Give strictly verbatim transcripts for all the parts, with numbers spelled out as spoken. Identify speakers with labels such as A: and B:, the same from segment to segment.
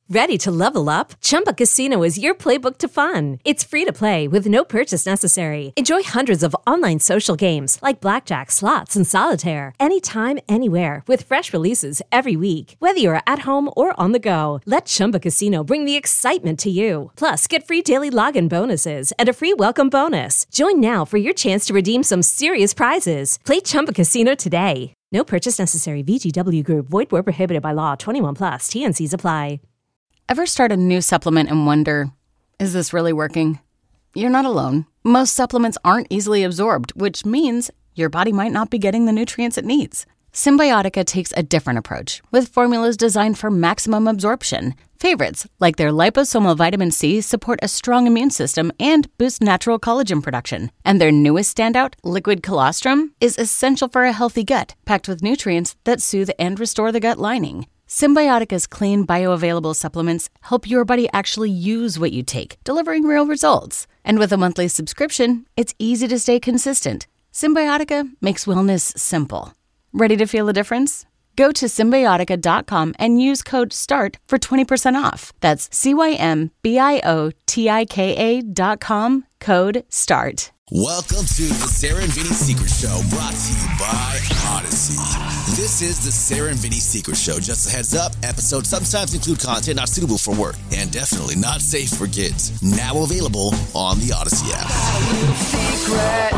A: Ready to level up? Chumba Casino is your playbook to fun. It's free to play with no purchase necessary. Enjoy hundreds of online social games like blackjack, slots, and solitaire. Anytime, anywhere with fresh releases every week. Whether you're at home or on the go, let Chumba Casino bring the excitement to you. Plus, get free daily login bonuses and a free welcome bonus. Join now for your chance to redeem some serious prizes. Play Chumba Casino today. No purchase necessary. V G W Group. Void where prohibited by law. twenty-one plus. T N Cs apply.
B: Ever start a new supplement and wonder, is this really working? You're not alone. Most supplements aren't easily absorbed, which means your body might not be getting the nutrients it needs. Symbiotica takes a different approach, with formulas designed for maximum absorption. Favorites, like their liposomal vitamin C, support a strong immune system and boost natural collagen production. And their newest standout, liquid colostrum, is essential for a healthy gut, packed with nutrients that soothe and restore the gut lining. Symbiotica's clean, bioavailable supplements help your body actually use what you take, delivering real results. And with a monthly subscription, it's easy to stay consistent. Symbiotica makes wellness simple. Ready to feel the difference? Go to Symbiotica dot com and use code START for twenty percent off. That's C Y M B I O T I K A dot com, code START.
C: Welcome to the Sarah and Vinny Secret Show, brought to you by Odyssey. This is the Sarah and Vinny Secret Show. Just a heads up, episodes sometimes include content not suitable for work and definitely not safe for kids. Now available on the Odyssey app.
D: Secret,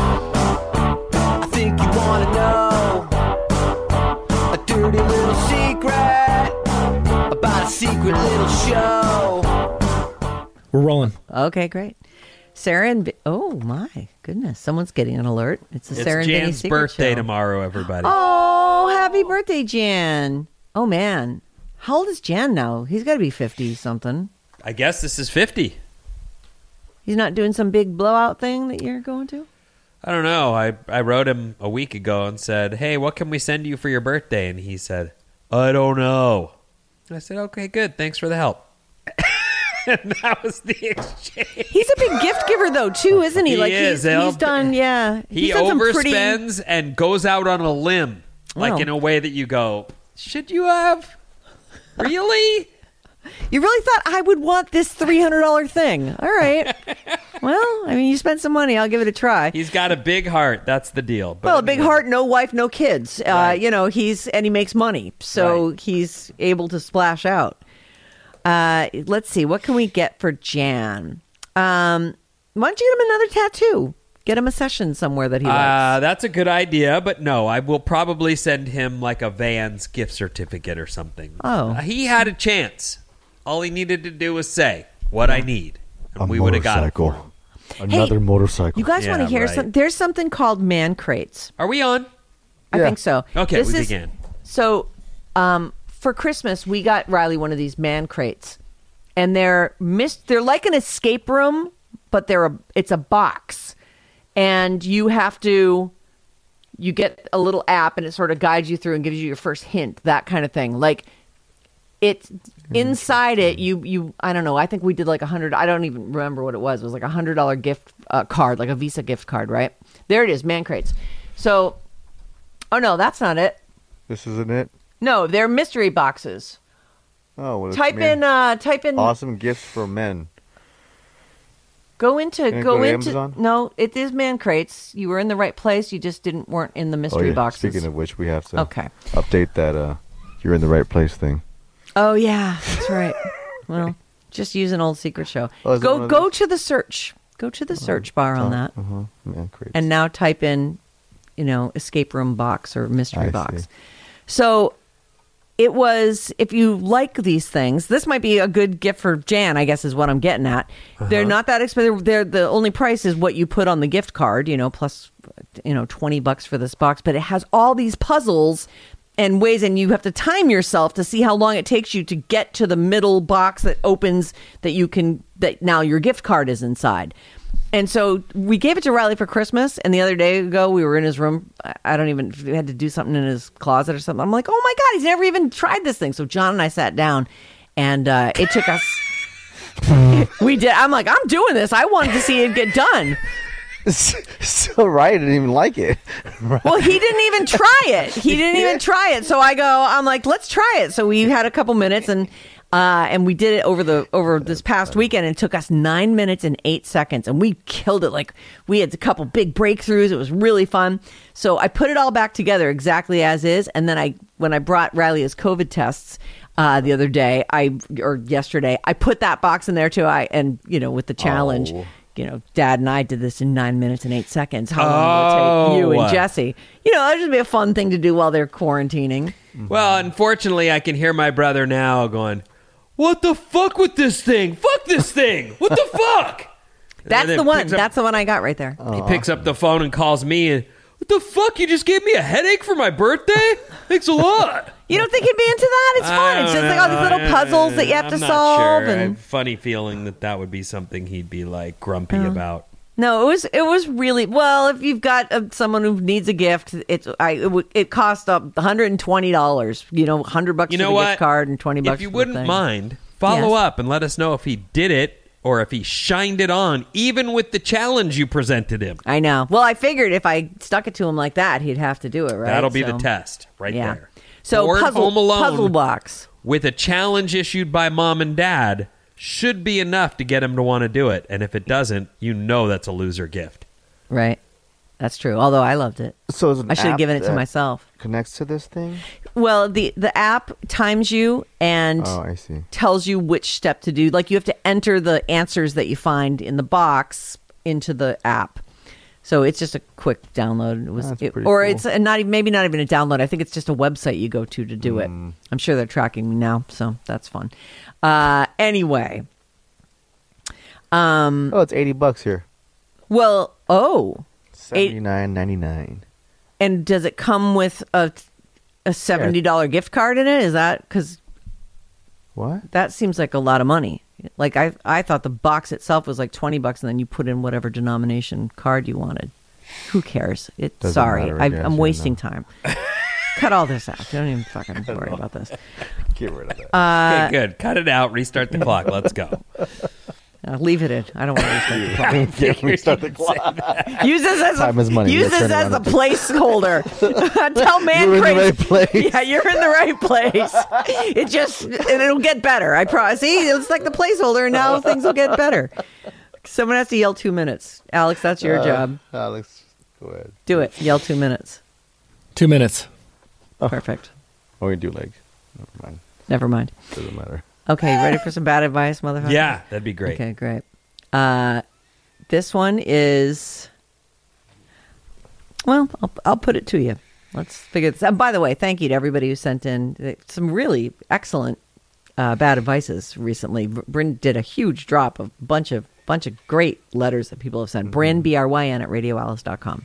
D: I think you want to know a dirty little secret about a secret little show.
E: We're rolling.
F: Okay, great. Sarah and Vi- oh my goodness, someone's getting an alert. It's the
G: it's
F: Sarah and Vinny
G: Jan's
F: Secret
G: birthday
F: Show.
G: tomorrow, everybody.
F: Oh, happy birthday, Jan! Oh man, how old is Jan now? He's got to be fifty something.
G: I guess this is fifty.
F: He's not doing some big blowout thing that you're going to?
G: I don't know. I, I wrote him a week ago and said, hey, what can we send you for your birthday? And he said, I don't know. And I said, okay, good. Thanks for the help. And that was the exchange.
F: He's a big gift giver, though, too, isn't he?
G: He
F: like
G: is.
F: He's, he's done, yeah.
G: He
F: he's done
G: overspends
F: pretty...
G: and goes out on a limb, like
F: Wow.
G: in a way that you go, should you have? Really?
F: You really thought I would want this three hundred dollars thing? All right. Well, I mean, you spent some money. I'll give it a try.
G: He's got a big heart. That's the deal. But
F: well, a big
G: anyway.
F: heart, no wife, no kids.
G: Right.
F: Uh, you know, he's and he makes money, so
G: Right.
F: he's able to splash out. Uh, let's see, what can we get for Jan? Um, why don't you get him another tattoo? Get him a session somewhere that he likes.
G: Uh, that's a good idea, but no, I will probably send him like a Vans gift certificate or something.
F: Oh.
G: Uh, he had a chance. All he needed to do was say what I need, and
H: A
G: we would have got it for
H: motorcycle.
G: him.
H: Another
F: Hey,
H: motorcycle.
F: You guys
G: Yeah,
F: want to hear
G: right.
F: something? There's something called man crates.
G: Are we on?
F: I
H: Yeah.
F: think so.
G: Okay,
F: This
G: we
F: is-
G: began.
F: So, um, for Christmas, we got Riley one of these man crates, and they're mis- They're like an escape room, but they're a it's a box, and you have to you get a little app, and it sort of guides you through and gives you your first hint, that kind of thing. Like it's inside it. You you I don't know. I think we did like a hundred. I don't even remember what it was. It was like a hundred dollar gift uh, card, like a Visa gift card, right? There it is, man crates. So, oh no, that's not it.
H: This isn't it?
F: No, they're mystery boxes.
H: Oh, well, it's
F: Type
H: man-
F: in, uh, type in.
H: awesome gifts for men.
F: Go into,
H: Can I
F: go
H: go to
F: into.
H: Amazon?
F: No, it is man crates. You were in the right place. You just didn't weren't in the
H: Oh,
F: mystery
H: yeah.
F: boxes.
H: Speaking of which, we have to
F: Okay.
H: update that uh, you're in the right place thing.
F: Oh yeah, that's right. Well, just use an old secret show.
H: Oh, is it
F: go
H: one of
F: go
H: those?
F: to the search. Go to the search bar on that,
H: Uh-huh. Man, crates.
F: and now type in, you know, escape room box or mystery
H: I
F: box.
H: see.
F: So it was, if you like these things, this might be a good gift for Jan, I guess is what I'm getting at.
H: Uh-huh.
F: They're not that expensive. They're, the only price is what you put on the gift card, you know, plus, you know, twenty bucks for this box. But it has all these puzzles and ways, and you have to time yourself to see how long it takes you to get to the middle box that opens that you can, that now your gift card is inside. And so we gave it to Riley for Christmas, and the other day ago we were in his room. I- I don't even, we had to do something in his closet or something. I'm like, oh my God, he's never even tried this thing. So John and I sat down, and uh, it took us, we did, I'm like, I'm doing this. I wanted to see it get done.
H: So right, I didn't even like it. Right.
F: Well, he didn't even try it. He didn't even try it. So I go, I'm like, let's try it. So we had a couple minutes, and Uh, and we did it over the over this past weekend, and it took us nine minutes and eight seconds, and we killed it. Like, we had a couple big breakthroughs. It was really fun. So I put it all back together exactly as is, and then I when I brought Riley his COVID tests uh, the other day, I or yesterday, I put that box in there too. I and you know with the challenge.
H: Oh.
F: You know, Dad and I did this in nine minutes and eight seconds. How long will it take you
G: Oh.
F: and Jesse? You know, that'd just be a fun thing to do while they're quarantining.
G: Well, unfortunately, I can hear my brother now going, "What the fuck with this thing? Fuck this thing! What the fuck?"
F: That's
G: And then
F: the one.
G: picks up-
F: That's the one I got right there.
G: He picks up the phone and calls me and, "What the fuck? You just gave me a headache for my birthday? Thanks a lot."
F: You don't think he'd be into that? It's fun. It's just like all these little puzzles that you have
G: I'm
F: to
G: not
F: solve.
G: Sure. I have
F: And
G: a funny feeling that that would be something he'd be like grumpy about.
F: no, it was it was really well. If you've got uh, someone who needs a gift, it's I it, w- it cost up one hundred and twenty dollars. You know, hundred bucks
G: You
F: for
G: know
F: the
G: what?
F: gift card and twenty bucks.
G: If you
F: for the
G: wouldn't
F: thing.
G: mind, follow
F: Yes.
G: up and let us know if he did it or if he shined it on, even with the challenge you presented him.
F: I know. Well, I figured if I stuck it to him like that, he'd have to do it. Right.
G: That'll be
F: So-
G: the test right
F: Yeah.
G: there.
F: So
G: Bored
F: puzzle
G: Home Alone
F: puzzle box.
G: with a challenge issued by mom and dad should be enough to get him to want to do it. And if it doesn't, you know that's a loser gift.
F: Right. That's true. Although I loved it.
H: So is an
F: I should have
H: app
F: given it to
H: that
F: myself.
H: Connects to this thing.
F: Well, the the app times you and
H: Oh, I see.
F: tells you which step to do. Like, you have to enter the answers that you find in the box into the app. So it's just a quick download. It was,
H: That's
F: it-
H: pretty
F: or
H: cool.
F: it's a not even, maybe not even a download. I think it's just a website you go to to do it.
H: Hmm.
F: I'm sure they're tracking me now, so that's fun. Uh, anyway, um,
H: Oh, it's eighty bucks here.
F: well, oh,
H: Seventy nine ninety nine.
F: and does it come with a a seventy dollar gift card in it? Is that because
H: What?
F: that seems like a lot of money? Like, I I thought the box itself was like twenty bucks, and then you put in whatever denomination card you wanted. Who cares? It,
H: Doesn't
F: sorry,
H: matter,
F: I,
H: I guess,
F: I'm
H: yeah,
F: wasting
H: no.
F: time. Cut all this out. Don't even fucking worry about this.
H: Get rid of that.
F: Uh,
G: Okay, good. Cut it out. Restart the clock. Let's go.
F: Uh, leave it in. I don't want to restart the clock.
H: Get restart the clock.
F: Use this as
H: Time
F: a,
H: is money.
F: use
H: Let's
F: this
H: turn
F: as a
H: around.
F: placeholder. Tell man
H: You're in the
F: crazy.
H: right place.
F: Yeah, you're in the right place. It just and it'll get better. I promise. See, it's like the placeholder, and now things will get better. Someone has to yell two minutes. Alex, that's your
H: Uh,
F: job.
H: Alex, go ahead.
F: Do it. Yell two minutes.
E: Two minutes.
F: Perfect.
H: Or we do like, never mind.
F: Never mind.
H: Doesn't matter.
F: Okay, ready for some bad advice, motherfucker?
G: Yeah, that'd be great.
F: Okay, great. Uh, this one is, well, I'll, I'll put it to you. Let's figure this out. And by the way, thank you to everybody who sent in some really excellent uh, bad advices recently. Bryn did a huge drop of a bunch of bunch of great letters that people have sent. Mm-hmm. Bryn, B R Y N, at radio alice dot com.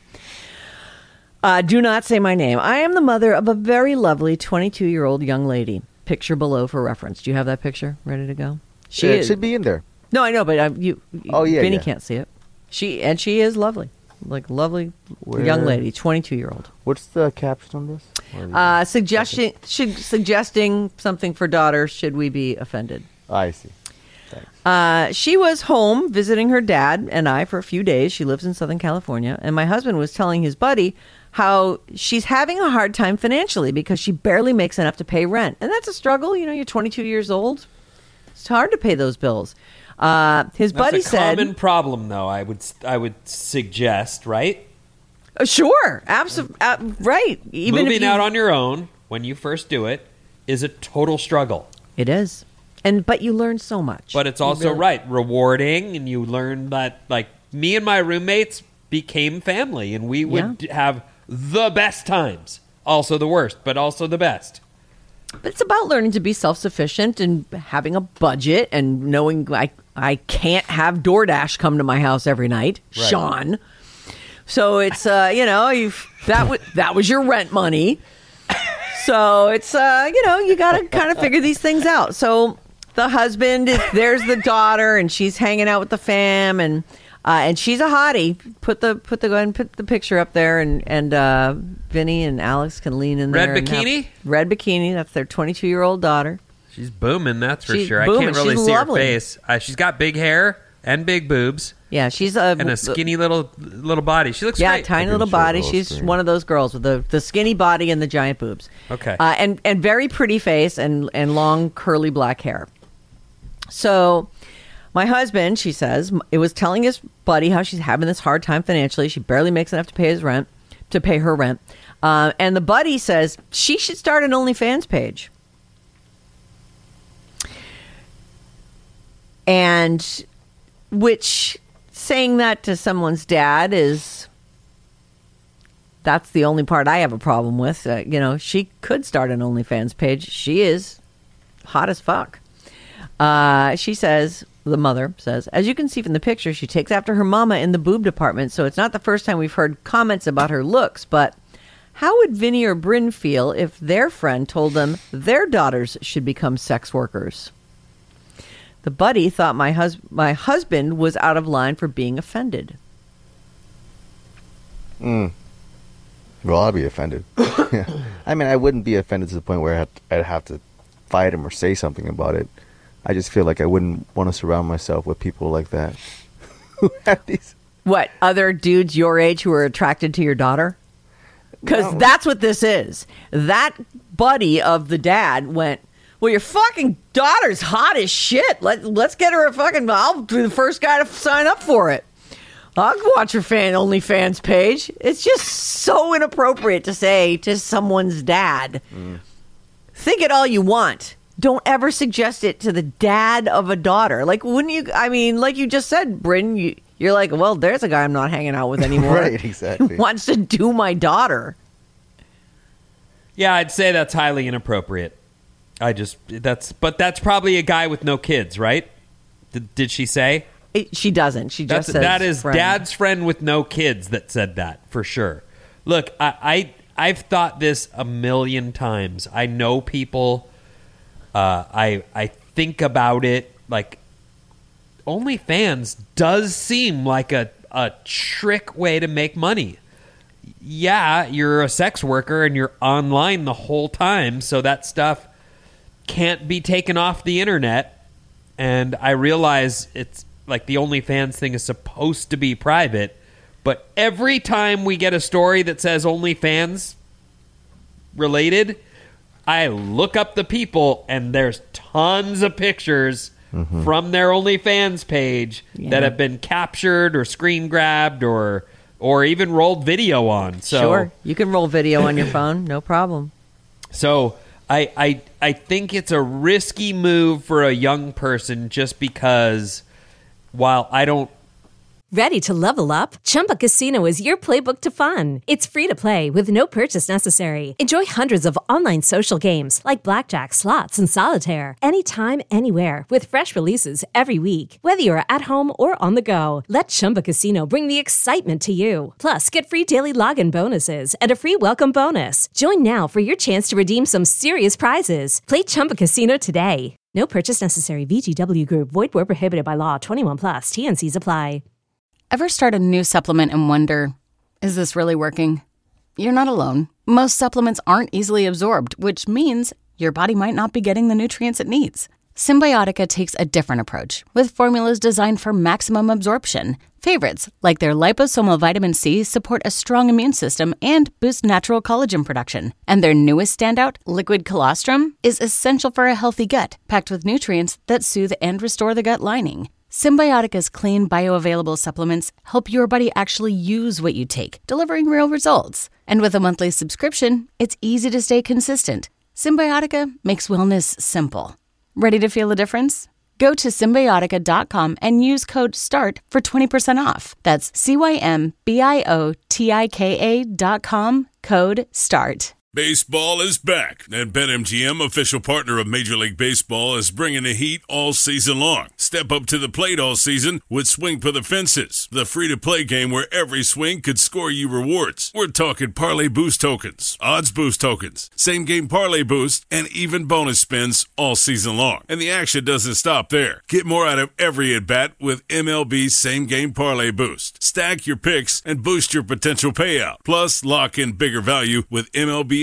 F: Uh, do not say my name. I am the mother of a very lovely twenty-two-year-old young lady. Picture below for reference. Do you have that picture ready to go? She
H: Yeah, it
F: is-
H: should be in there.
F: No, I know, but uh, you.
H: Oh, yeah,
F: Vinny
H: yeah.
F: can't see it. She and she is lovely, like lovely
H: Where-
F: young lady, twenty-two-year-old.
H: What's the caption on this? Or the-
F: Uh, suggesting should suggesting something for daughter. Should we be offended?
H: I see. Thanks.
F: Uh, she was home visiting her dad and I for a few days. She lives in Southern California, and my husband was telling his buddy how she's having a hard time financially because she barely makes enough to pay rent, and that's a struggle. You know, you're twenty-two years old. It's hard to pay those bills. Uh, his
G: That's
F: buddy
G: a
F: said,
G: common problem, though. I would I would suggest, right?
F: Uh, Sure, absolutely, uh, right. Even
G: Moving
F: if you,
G: out on your own when you first do it is a total struggle.
F: it is, and but you learn so much.
G: But it's
F: You
G: also
F: really-
G: right rewarding, and you learn that like me and my roommates became family, and we would
F: Yeah.
G: have the best times. Also the worst, but also the best.
F: But it's about learning to be self-sufficient and having a budget and knowing I I can't have DoorDash come to my house every night,
G: Right.
F: Sean. So it's uh you know you that was that was your rent money. So it's uh you know you got to kind of figure these things out. So the husband is there's the daughter and she's hanging out with the fam and uh, and she's a hottie. Put the put the go ahead and put the picture up there and and uh, Vinny and Alex can lean in
G: Red
F: there. and have-
G: bikini?
F: red bikini. That's their twenty-two year old daughter.
G: She's booming, that's for
F: She's
G: sure.
F: booming.
G: I can't really
F: She's
G: see
F: lovely.
G: her face. Uh, she's got big hair and big boobs
F: Yeah, she's a
G: and a skinny little little body. She looks
F: yeah,
G: great.
F: tiny
H: I
F: little
H: can show
F: body.
H: those
F: She's
H: things.
F: one of those girls with the, the skinny body and the giant boobs.
G: Okay.
F: uh, and and very pretty face and and long curly black hair. So my husband, she says, it was telling his buddy how she's having this hard time financially. She barely makes enough to pay his rent, to pay her rent. Uh, and the buddy says she should start an OnlyFans page. And which saying that to someone's dad is, that's the only part I have a problem with. Uh, you know, she could start an OnlyFans page. She is hot as fuck. Uh, she says, the mother says, as you can see from the picture, she takes after her mama in the boob department. So it's not the first time we've heard comments about her looks, but how would Vinny or Bryn feel if their friend told them their daughters should become sex workers? The buddy thought my, hus- my husband was out of line for being offended.
H: Mm. Well, I'd be offended. Yeah. I mean, I wouldn't be offended to the point where I'd have, to, I'd have to fight him or say something about it. I just feel like I wouldn't want to surround myself with people like that. Who have these?
F: What, other dudes your age who are attracted to your daughter? Because
H: No.
F: that's what this is. That buddy of the dad went, well, your fucking daughter's hot as shit. Let, let's get her a fucking, I'll be the first guy to sign up for it. I'll watch her fan OnlyFans page. It's just so inappropriate to say to someone's dad. Mm. Think it all you want. Don't ever suggest it to the dad of a daughter. Like, wouldn't you? I mean, like you just said, Bryn, you, you're like, well, there's a guy I'm not hanging out with anymore.
H: Right, exactly.
F: He wants to do my daughter.
G: Yeah, I'd say that's highly inappropriate. I just, that's, but that's probably a guy with no kids, right? Did, did she say?
F: It, she doesn't. She just
G: That's,
F: says
G: that is
F: friend.
G: dad's friend with no kids that said that, for sure. Look, I, I, I've thought this a million times. I know people... Uh, I I think about it, like, OnlyFans does seem like a, a trick way to make money. Yeah, you're a sex worker and you're online the whole time, so that stuff can't be taken off the internet. And I realize it's like the OnlyFans thing is supposed to be private, but every time we get a story that says OnlyFans related, I look up the people, and there's tons of pictures mm-hmm. from their OnlyFans page yeah. that have been captured or screen grabbed or or even rolled video on. So,
F: sure, you can roll video on your phone, no problem.
G: So I, I I think it's a risky move for a young person just because while I don't...
A: Ready to level up? Chumba Casino is your playbook to fun. It's free to play with no purchase necessary. Enjoy hundreds of online social games like blackjack, slots, and solitaire anytime, anywhere with fresh releases every week. Whether you're at home or on the go, let Chumba Casino bring the excitement to you. Plus, get free daily login bonuses and a free welcome bonus. Join now for your chance to redeem some serious prizes. Play Chumba Casino today. No purchase necessary. V G W Group. Void where prohibited by law. twenty-one plus. T N Cs apply.
B: Ever start a new supplement and wonder, is this really working? You're not alone. Most supplements aren't easily absorbed, which means your body might not be getting the nutrients it needs. Symbiotica takes a different approach, with formulas designed for maximum absorption. Favorites, like their liposomal vitamin C, support a strong immune system and boost natural collagen production. And their newest standout, liquid colostrum, is essential for a healthy gut, packed with nutrients that soothe and restore the gut lining. Symbiotica's clean, bioavailable supplements help your body actually use what you take, delivering real results. And with a monthly subscription, it's easy to stay consistent. Symbiotica makes wellness simple. Ready to feel the difference? Go to Symbiotica dot com and use code START for twenty percent off. That's C Y M B I O T I K A dot com, code START.
E: Baseball is back, and BetMGM, official partner of Major League Baseball, is bringing the heat all season long. Step up to the plate all season with Swing for the Fences, the free-to-play game where every swing could score you rewards. We're talking parlay boost tokens, odds boost tokens, same-game parlay boost, and even bonus spins all season long. And the action doesn't stop there. Get more out of every at-bat with M L B same-game parlay boost. Stack your picks and boost your potential payout. Plus, lock in bigger value with M L B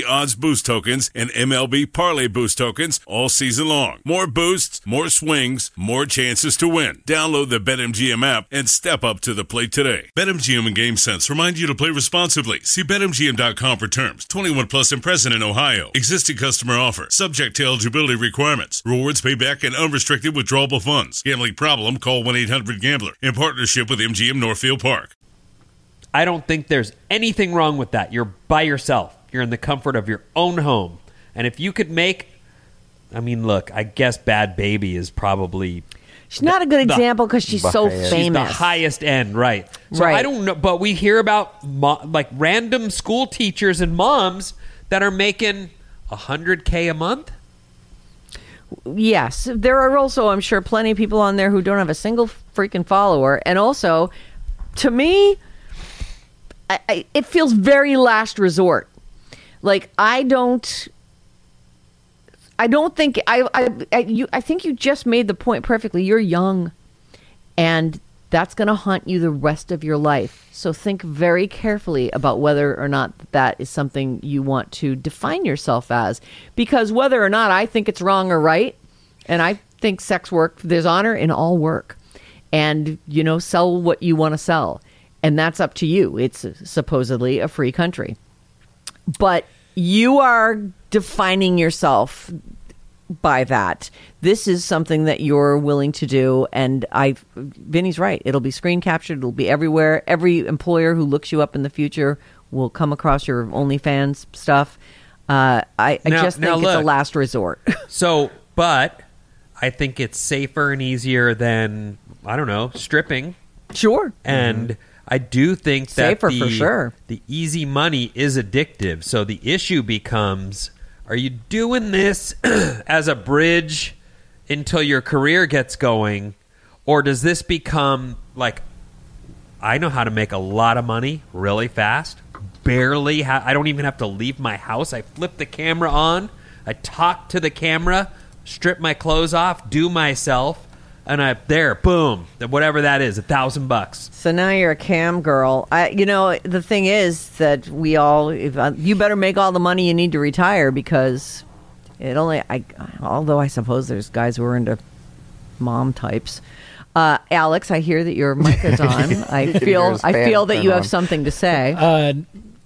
E: Odds Boost tokens and M L B Parlay Boost tokens all season long. More boosts, more swings, more chances to win. Download the BetMGM app and step up to the plate today. BetMGM and GameSense remind you to play responsibly. See Bet M G M dot com for terms. twenty-one plus and present in Ohio. Existing customer offer. Subject to eligibility requirements. Rewards payback and unrestricted withdrawable funds. Gambling problem? Call one eight hundred gambler. In partnership with M G M Northfield Park.
G: I don't think there's anything wrong with that. You're by yourself. You're in the comfort of your own home. And if you could make, I mean, look, I guess Bad Baby is probably...
F: She's not a good
G: the,
F: example because she's so
H: She's
F: famous.
G: She's the highest end, right. So
F: Right.
G: I don't know, but we hear about mo- like random school teachers and moms that are making one hundred K a month.
F: Yes. There are also, I'm sure, plenty of people on there who don't have a single freaking follower. And also, to me, I, I, it feels very last resort. Like, I don't... I don't think I, I I you I think you just made the point perfectly. You're young, and that's going to haunt you the rest of your life. So think very carefully about whether or not that is something you want to define yourself as. Because whether or not I think it's wrong or right, and I think sex work, there's honor in all work, and you know, sell what you want to sell, and that's up to you. It's supposedly a free country, but you are defining yourself by that. This is something that you're willing to do, and I, Vinny's right. It'll be screen captured. It'll be everywhere. Every employer who looks you up in the future will come across your OnlyFans stuff. Uh, I, I
G: Now-
F: just
G: now
F: think it's a
G: look.
F: last resort.
G: So, but I think it's safer and easier than, I don't know, stripping.
F: Sure.
G: And I do think that
F: Safer
G: the,
F: for sure.
G: the easy money is addictive. So the issue becomes, are you doing this as a bridge until your career gets going? Or does this become like, I know how to make a lot of money really fast. Barely. Ha- I don't even have to leave my house. I flip the camera on. I talk to the camera, strip my clothes off, do myself. And I there, boom, whatever that is, a thousand bucks.
F: So now you're a cam girl. I, you know, the thing is that we all, if, uh, you better make all the money you need to retire, because it only, I, although I suppose there's guys who are into mom types. Uh, Alex, I hear that your mic is on. I feel,
H: his
F: I
H: fan
F: feel that
H: turn
F: you have
H: on.
F: something to say.
I: Uh,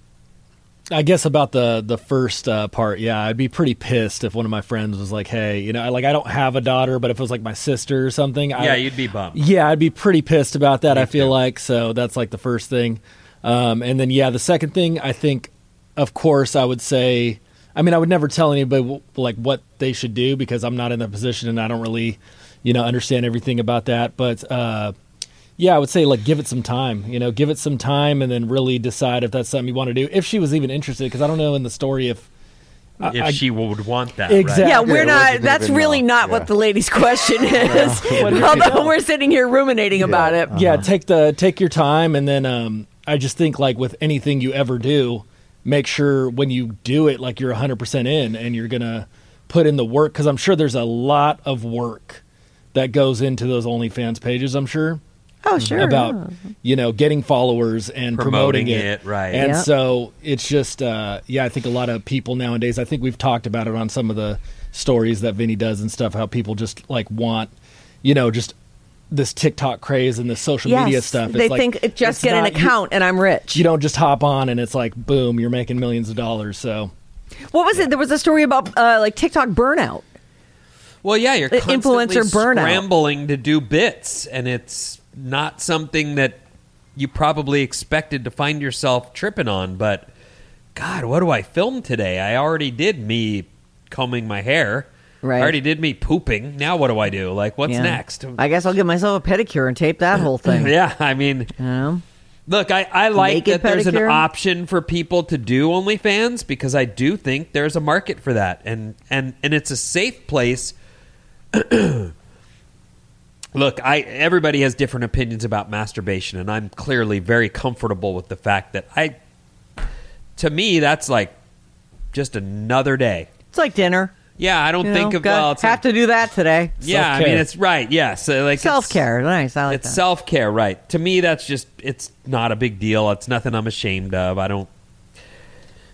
I: I guess about the the first uh, part, yeah, I'd be pretty pissed if one of my friends was like, "Hey, you know, I, like I don't have a daughter, but if it was like my sister or something,
G: Yeah,
I: I,
G: you'd be bummed.
I: yeah, I'd be pretty pissed about that.
G: Me
I: I feel
G: too.
I: like so that's like the first thing, um, and then yeah, the second thing, I think, of course, I would say, I mean, I would never tell anybody w- like what they should do because I'm not in that position and I don't really, you know, understand everything about that, but. Uh, Yeah, I would say like give it some time, you know, give it some time and then really decide if that's something you want to do. If she was even interested, because I don't know in the story if
G: If
I: I-
G: she would want that,
I: Exactly.
G: right?
F: Yeah, we're
H: it
F: not.
H: wasn't
F: That's
H: even
F: really
H: no.
F: not
H: Yeah.
F: what the lady's question is.
I: What did you
F: Although
I: know?
F: we're sitting here ruminating about it.
I: yeah, take the take your time, and then um, I just think like with anything you ever do, make sure when you do it, like you're one hundred percent in, and you're gonna put in the work, because I'm sure there's a lot of work that goes into those OnlyFans pages. I'm sure.
F: Oh, sure.
I: About
F: yeah.
I: you know getting followers and promoting,
G: Promoting
I: it.
G: it, right.
I: And
F: Yep.
I: so it's just uh, yeah, I think a lot of people nowadays, I think we've talked about it on some of the stories that Vinny does and stuff, how people just like want, you know, just this TikTok craze and this social
F: Yes,
I: media stuff. It's
F: they
I: like,
F: think just
I: it's
F: get an
I: not- you-
F: account and I'm rich.
I: You don't just hop on and it's like boom, you're making millions of dollars. So
F: What was it? There was a story about uh, like TikTok burnout.
G: Well, yeah, you're
F: The
G: constantly
F: influencer burnout.
G: scrambling to do bits, and it's not something that you probably expected to find yourself tripping on. But God, what do I film today? I already did me combing my hair.
F: Right.
G: I already did me pooping. Now what do I do? Like, what's
F: Yeah.
G: next?
F: I guess I'll give myself a pedicure and tape that whole thing.
G: Yeah, I mean,
F: You know?
G: look, I, I like
F: Naked
G: that there's an
F: pedicure?
G: option for people to do OnlyFans because I do think there's a market for that, and and and it's a safe place. Look, I everybody has different opinions about masturbation, and I'm clearly very comfortable with the fact that I, to me, that's like just another day.
F: It's like dinner.
G: Yeah, I don't
F: You
G: think
F: know,
G: of
F: got-
G: well, it's
F: have to do that today.
G: yeah, I
I: Self-care.
G: mean it's right. Yeah, so like it's-
F: Self care. Nice. I like
G: it's
F: that.
G: self care, right? To me, that's just it's not a big deal. It's nothing I'm ashamed of. I don't.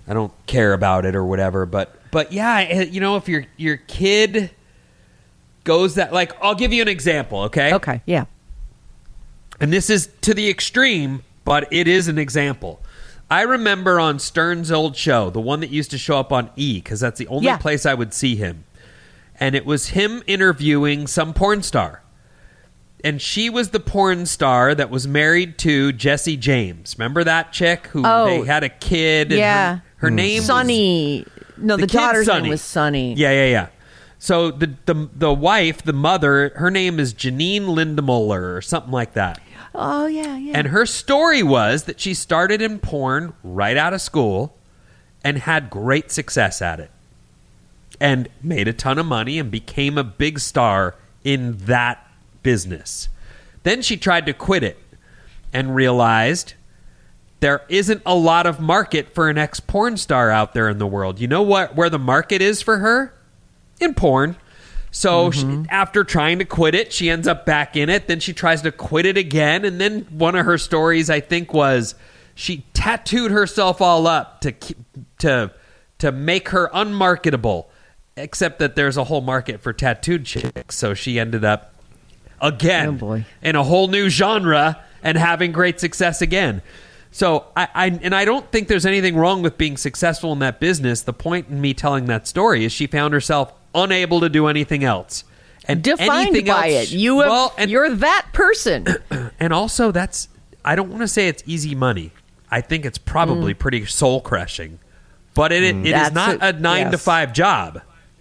G: I don't care about it or whatever. But but yeah, you know, if your your kid goes that, like, I'll give you an example, okay?
F: Okay, yeah.
G: And this is to the extreme, but it is an example. I remember on Stern's old show, the one that used to show up on E, because that's the only
F: Yeah.
G: place I would see him. And it was him interviewing some porn star. And she was the porn star that was married to Jesse James. Remember that chick who
F: Oh.
G: they had a kid? And
F: Yeah.
G: Her, her name was-
F: Sunny. No, the,
G: kid's
F: daughter's
G: Sunny.
F: name was Sunny.
G: Yeah, yeah, yeah. So the, the the wife, the mother, her name is Janine Lindemuller or something like that.
F: Oh, yeah, yeah.
G: And her story was that she started in porn right out of school and had great success at it. And made a ton of money and became a big star in that business. Then she tried to quit it and realized there isn't a lot of market for an ex-porn star out there in the world. You know what? Where the market is for her? In porn. So
F: Mm-hmm.
G: she, after trying to quit it, she ends up back in it. Then she tries to quit it again. And then one of her stories, I think, was she tattooed herself all up to keep, to to make her unmarketable. Except that there's a whole market for tattooed chicks. So she ended up again
F: Oh, boy.
G: in a whole new genre and having great success again. So I, I and I don't think there's anything wrong with being successful in that business. The point in me telling that story is she found herself unable to do anything else. And
F: Defined
G: anything
F: by
G: else,
F: it. You have,
G: well, and,
F: you're that person.
G: and also that's I don't want to say it's easy money. I think it's probably pretty soul crushing. But it, it, it is
F: That's
G: not
F: a-
G: a nine to
F: yes.
G: five job.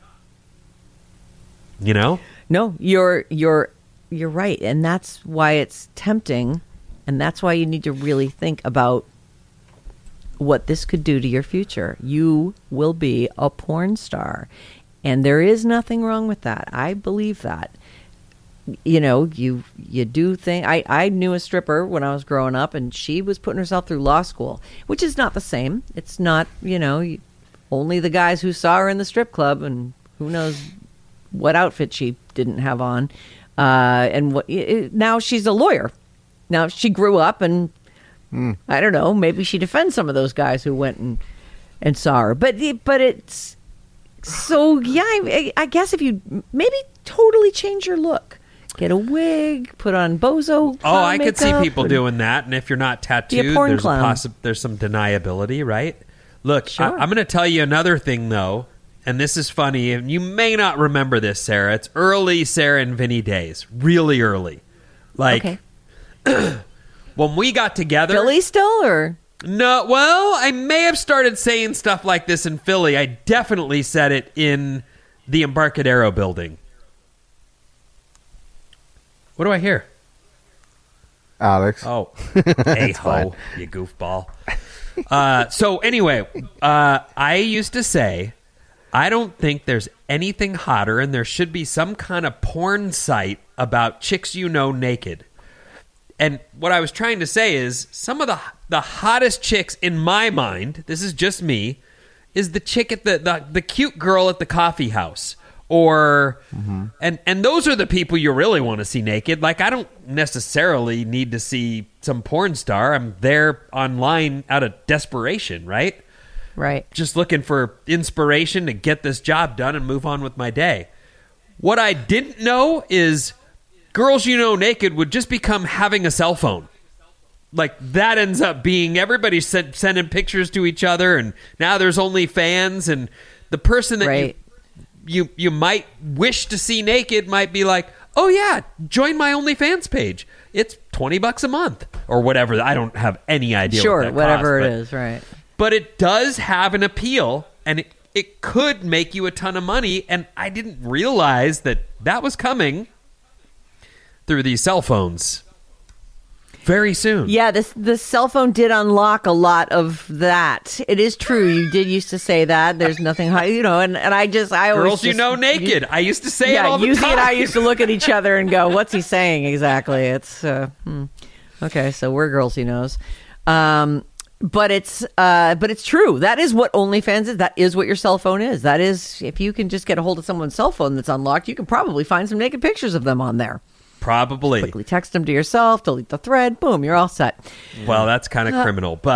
G: You know?
F: No, you're you're you're right, and that's why it's tempting, and that's why you need to really think about what this could do to your future. You will be a porn star, and there is nothing wrong with that. I believe that. You know, you you do think I, I knew a stripper when I was growing up, and she was putting herself through law school, which is not the same. It's not, you know, you, only the guys who saw her in the strip club, and who knows what outfit she didn't have on. Uh, and what it, now she's a lawyer. Now she grew up, and I don't know, maybe she defends some of those guys who went and and saw her. But it- but it's so yeah. I, I guess if you maybe totally change your look. Get a wig, put on bozo.
G: Oh, I could see
F: makeup,
G: people
F: and-
G: doing that, and if you're not tattooed,
F: porn
G: there's
F: clown.
G: a possi- there's some deniability, right? Look,
F: Sure.
G: I, I'm going to tell you another thing though, and this is funny, and you may not remember this, Sarah. It's early Sarah and Vinny days, really early. Like
F: Okay.
G: when we got together.
F: Philly still or
G: No, well, I may have started saying stuff like this in Philly. I definitely said it in the Embarcadero building. What do I hear?
H: Alex.
G: Oh, hey ho, you goofball. Uh, so anyway, uh, I used to say, I don't think there's anything hotter, and there should be some kind of porn site about chicks you know naked. And what I was trying to say is, some of the the hottest chicks in my mind, this is just me, is the chick at the the, the cute girl at the coffee house. Or and and those are the people you really want to see naked. Like, I don't necessarily need to see some porn star. I'm there online out of desperation, right?
F: right?
G: Just looking for inspiration to get this job done and move on with my day. What I didn't know is girls you know naked would just become having a cell phone. Like, that ends up being everybody send, sending pictures to each other, and now there's only fans, and the person that
F: Right.
G: you you you might wish to see naked might be like, oh yeah, join my OnlyFans page. It's twenty bucks a month or whatever. I don't have any idea.
F: Sure,
G: what that
F: whatever
G: costs,
F: it
G: but-
F: is, right?
G: But it does have an appeal, and it, it could make you a ton of money. And I didn't realize that that was coming through these cell phones very soon.
F: Yeah, this the cell phone did unlock a lot of that. It is true. You did used to say that. There's nothing high, you know, and, and I just I always
G: Girls you
F: just-
G: know naked. I used to say it
F: yeah,
G: all the
F: Yuzi
G: time.
F: and I used to look at each other and go, "What's he saying exactly?" It's uh, hmm. okay. So we're girls he knows, um, but it's uh, but it's true. That is what OnlyFans is. That is what your cell phone is. That is, if you can just get a hold of someone's cell phone that's unlocked, you can probably find some naked pictures of them on there.
G: Probably.
F: Quickly text them to yourself, delete the thread, boom, you're all set.
G: Well, that's kind of criminal, but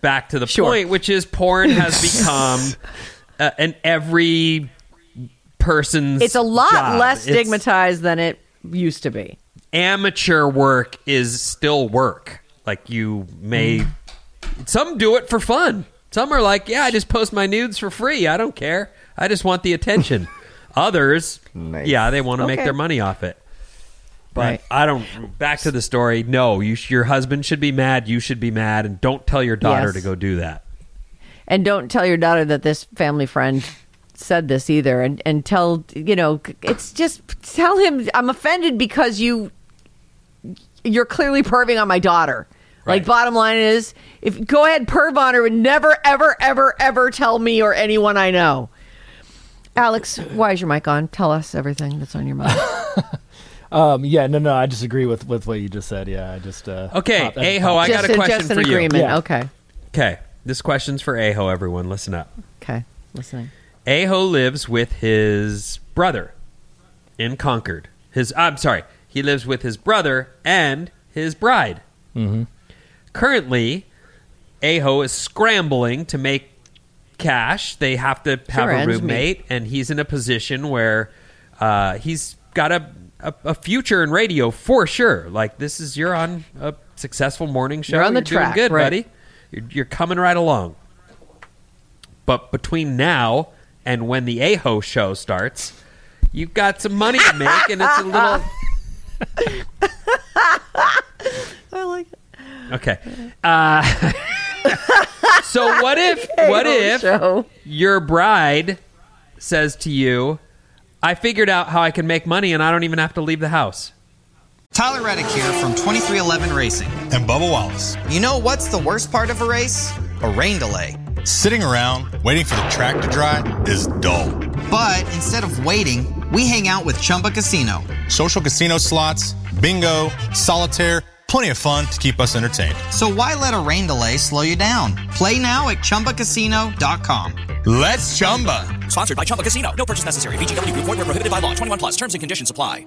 G: back to the
F: Sure.
G: point, which is porn has become uh, an every person's
F: It's a lot
G: job.
F: less
G: It's-
F: stigmatized than it used to be.
G: Amateur work is still work. Like you may, some do it for fun. Some are like, yeah, I just post my nudes for free. I don't care. I just want the attention. Others,
H: Nice.
G: yeah, they want to make
F: Okay.
G: their money off it. But
F: Right.
G: I don't. Back to the story. No, you, sh- your husband should be mad. You should be mad, and don't tell your daughter
F: Yes.
G: to go do that.
F: And don't tell your daughter that this family friend said this either. And, and tell, you know, it's just tell him I'm offended because you, you're clearly perving on my daughter. Like,
G: Right.
F: bottom line is, if go ahead, perv on her and never, ever, ever, ever tell me or anyone I know. Alex, why is your mic on? Tell us everything that's on your mind.
I: Um, yeah, no, no, I just agree with, with what you just said. Yeah, I just uh,
G: Okay,
I: popped- that just
G: Aho, I
I: popped.
G: got
F: just,
G: a question
F: just an
G: for you.
F: agreement.
I: Yeah.
F: Okay.
G: Okay, this question's for Aho. Everyone, listen up.
F: Okay. Listening.
G: Aho lives with his brother in Concord. His, I'm sorry, he lives with his brother and his bride.
I: Mhm.
G: Currently, Aho is scrambling to make cash. They have to have
F: Sure,
G: a
F: ends
G: roommate,
F: meet.
G: and he's in a position where uh, he's got a, a a future in radio for sure. Like, this is, you're on a successful morning show.
F: You're on the
G: doing
F: track,
G: good,
F: right.
G: buddy. You're, you're coming right along. But between now and when the Aho show starts, you've got some money to make, and it's a little.
F: I like it.
G: Okay. Uh, so what if what if
F: Show.
G: your bride says to you, I figured out how I can make money and I don't even have to leave the house?
J: Tyler Reddick here from twenty-three eleven Racing.
K: And Bubba Wallace.
J: You know what's the worst part of a race? A rain delay.
K: Sitting around waiting for the track to dry is dull.
J: But instead of waiting, we hang out with Chumba Casino.
K: Social casino slots, bingo, solitaire, plenty of fun to keep us entertained.
J: So why let a rain delay slow you down? Play now at Chumba Casino dot com.
K: Let's Chumba.
L: Sponsored by Chumba Casino. No purchase necessary. V G W Group. Void where prohibited by law. twenty-one plus. Terms and conditions apply.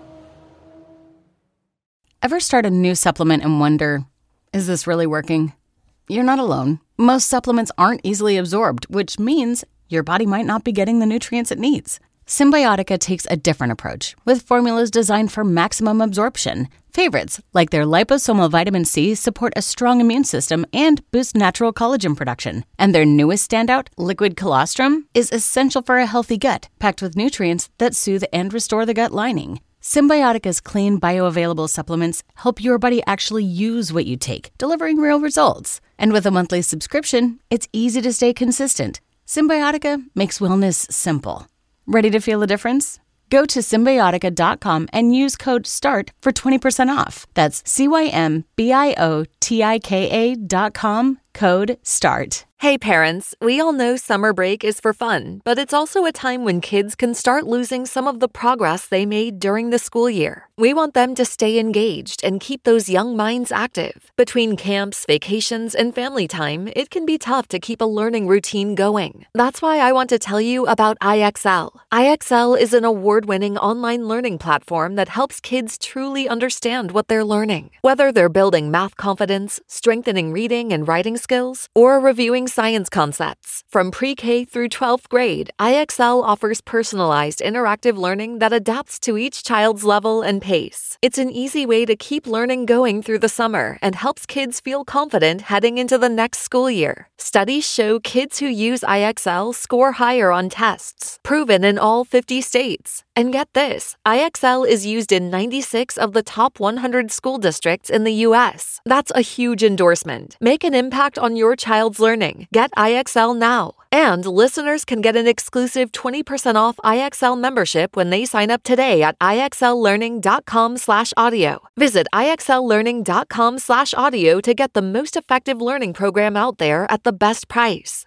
B: Ever start a new supplement and wonder, is this really working? You're not alone. Most supplements aren't easily absorbed, which means your body might not be getting the nutrients it needs. Symbiotica takes a different approach, with formulas designed for maximum absorption. Favorites, like their liposomal vitamin C, support a strong immune system and boost natural collagen production. And their newest standout, liquid colostrum, is essential for a healthy gut, packed with nutrients that soothe and restore the gut lining. Symbiotica's clean, bioavailable supplements help your body actually use what you take, delivering real results. And with a monthly subscription, it's easy to stay consistent. Symbiotica makes wellness simple. Ready to feel a difference? Go to Symbiotica dot com and use code START for twenty percent off. That's C Y M B I O T I K A dot com, code START.
M: Hey parents, we all know summer break is for fun, but it's also a time when kids can start losing some of the progress they made during the school year. We want them to stay engaged and keep those young minds active. Between camps, vacations, and family time, it can be tough to keep a learning routine going. That's why I want to tell you about I X L. I X L is an award-winning online learning platform that helps kids truly understand what they're learning. Whether they're building math confidence, strengthening reading and writing skills, or reviewing science concepts. From pre-K through twelfth grade, I X L offers personalized interactive learning that adapts to each child's level and pace. It's an easy way to keep learning going through the summer and helps kids feel confident heading into the next school year. Studies show kids who use I X L score higher on tests, proven in all fifty states. And get this, I X L is used in ninety-six of the top one hundred school districts in the U S. That's a huge endorsement. Make an impact on your child's learning. Get I X L now. And listeners can get an exclusive twenty percent off I X L membership when they sign up today at I X L learning dot com slash audio. Visit I X L learning dot com slash audio to get the most effective learning program out there at the best price.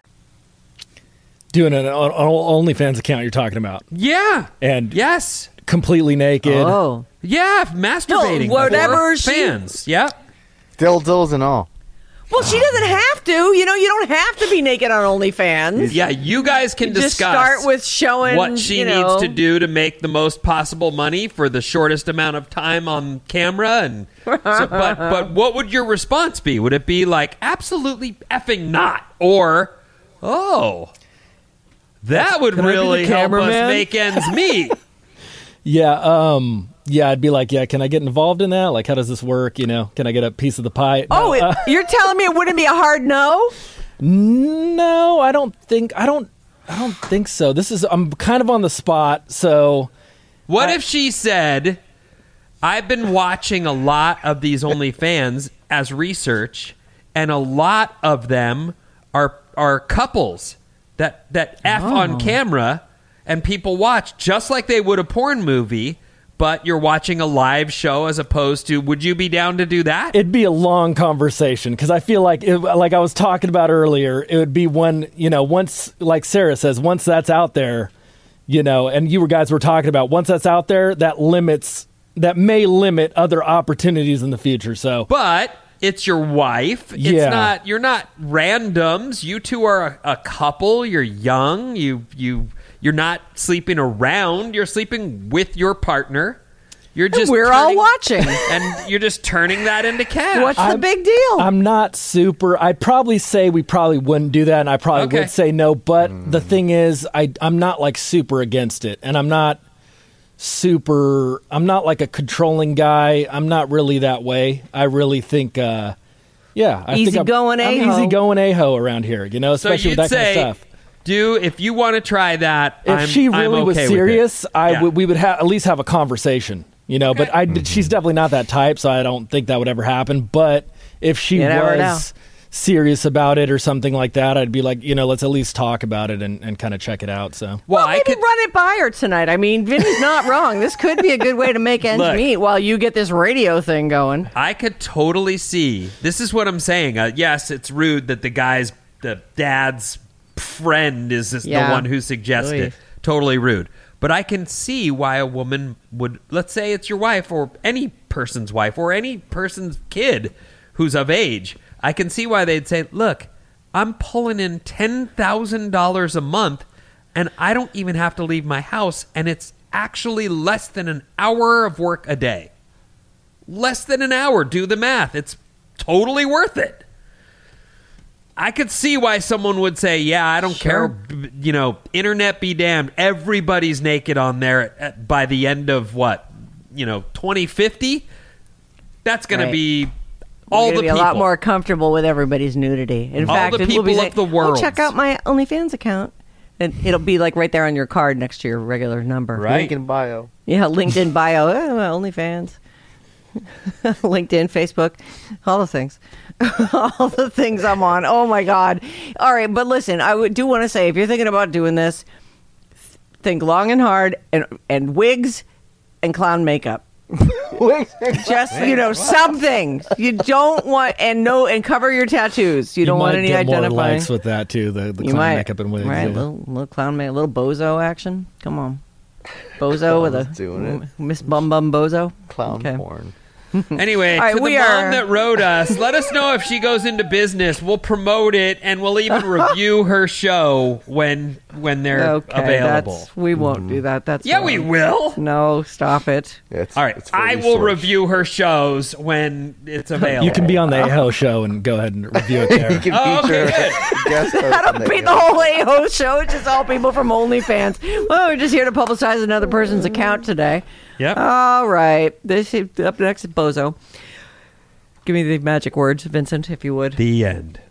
I: Doing an on- on OnlyFans account you're talking about.
G: Yeah.
I: And
G: yes.
I: Completely naked.
G: Yeah, masturbating.
F: No, whatever
G: for
F: she-
G: fans. Yeah.
H: Dildos and all.
F: Well, she doesn't have to. You know, you don't have to be naked on OnlyFans.
G: Yeah, you guys can
F: You
G: discuss.
F: just start with showing
G: what she
F: you
G: needs
F: know,
G: to do to make the most possible money for the shortest amount of time on camera. And so, but but what would your response be? Would it be like absolutely effing not, or oh, that would
I: Can I be the
G: really help us
I: cameraman?
G: make ends meet?
I: Yeah, um, yeah, I'd be like, yeah, can I get involved in that? Like, how does this work? You know, can I get a piece of the pie?
F: Oh,
I: No,
F: it,
I: uh,
F: you're telling me it wouldn't be a hard no?
I: no, I don't think, I don't, I don't think so. This is, I'm kind of on the spot, so.
G: What
I: I-
G: if she said, I've been watching a lot of these OnlyFans as research, and a lot of them are are couples that, that F
I: Oh.
G: on camera, and people watch just like they would a porn movie, but you're watching a live show as opposed to, would you be down to do that?
I: It'd be a long conversation because I feel like, it, like I was talking about earlier, it would be when, you know, once, like Sarah says, once that's out there, you know, and you guys were talking about, once that's out there, that limits, that may limit other opportunities in the future. So,
G: But it's your wife. It's
I: Yeah.
G: not, you're not randoms. You two are a, a couple. You're young. You, you, you're not sleeping around. You're sleeping with your partner. You're just
F: We're all
G: turning-
F: watching.
G: and you're just turning that into cash.
F: What's the
I: I'm-
F: big deal?
I: I'm not super. I'd probably say we probably wouldn't do that, and I probably
G: Okay.
I: would say no. But the thing is, I I'm not like super against it, and I'm not super. I'm not like a controlling guy. I'm not really that way. I really think, uh, yeah, I think I'm-
F: Easygoing
I: I'm
F: a-ho.
I: easygoing a-ho around here. You know,
G: So
I: especially
G: you'd
I: with that
G: say,
I: kind of stuff.
G: do if you want to try that.
I: If
G: I'm,
I: she
G: I'm
I: really was
G: okay with
I: serious,
G: it.
I: I
G: Yeah.
I: would we would ha- at least have a conversation. You know, but I she's definitely not that type, so I don't think that would ever happen. But if she
F: You never
I: was serious about it or something like that, I'd be like, you know, let's at least talk about it and, and kind of check it out. So,
G: Well,
F: well,
G: I
F: maybe
G: could.
F: run it by her tonight. I mean, Vinny's not wrong. This could be a good way to make ends
G: Look.
F: meet while you get this radio thing going.
G: I could totally see. This is what I'm saying. Uh, yes, it's rude that the guy's, the dad's friend is this,
F: Yeah.
G: the one who suggested.
F: Oy.
G: Totally rude. But I can see why a woman would, let's say it's your wife or any person's wife or any person's kid who's of age. I can see why they'd say, look, I'm pulling in ten thousand dollars a month and I don't even have to leave my house. And it's actually less than an hour of work a day. Less than an hour. Do the math. It's totally worth it. I could see why someone would say, yeah, I don't
F: Sure.
G: care. B- You know, internet be damned. Everybody's naked on there at, at, by the end of what? You know, twenty fifty? That's going
F: Right.
G: to be
F: We're
G: all
F: gonna
G: the
F: be
G: people.
F: a lot more comfortable with everybody's nudity. In
G: All
F: fact,
G: the
F: it will be
G: people
F: saying,
G: of the
F: "Oh,
G: world."
F: check out my OnlyFans account. And it'll be like right there on your card next to your regular number.
G: Right.
H: Link in bio.
F: Yeah, LinkedIn bio, oh, OnlyFans, LinkedIn, Facebook, all the things. all the things I'm on. Oh, my God. All right, but listen, I would, do want to say, if you're thinking about doing this, th- think long and hard, and, and wigs and clown makeup. Just, you know, something. You don't want, and no, and cover your tattoos. You don't
I: you
F: want
I: might
F: any
I: get more
F: identifying.
I: likes with that too. The the
F: You
I: clown
F: might.
I: makeup and wigs.
F: Right,
I: yeah.
F: little, little clown makeup, little bozo action. Come on. Bozo with a
H: doing it.
F: Miss Bum Bum Bozo.
H: Clown
F: Okay.
H: porn.
G: Anyway,
F: All right,
G: to the
F: we
G: mom
F: are-
G: that wrote us, let us know if she goes into business. We'll promote it, and we'll even review her show when when they're
F: Okay,
G: available.
F: that's, we won't do that. That's
G: Yeah, we
F: wrong.
G: will.
F: No, stop it.
H: Yeah, it's,
G: All right,
H: it's
G: I
H: very
G: will
H: short.
G: review her shows when it's available.
I: You can be on the A-Ho show and go ahead and review it there.
H: You can
G: Oh,
H: feature
G: okay,
H: a guest host on
F: That'll
H: that,
F: be
H: yeah.
F: the whole A-Ho show. It's just all people from OnlyFans. Well, we're just here to publicize another person's account today.
G: Yep.
F: All right. This up next is Bozo. Give me the magic words, Vincent, if you would.
G: The end.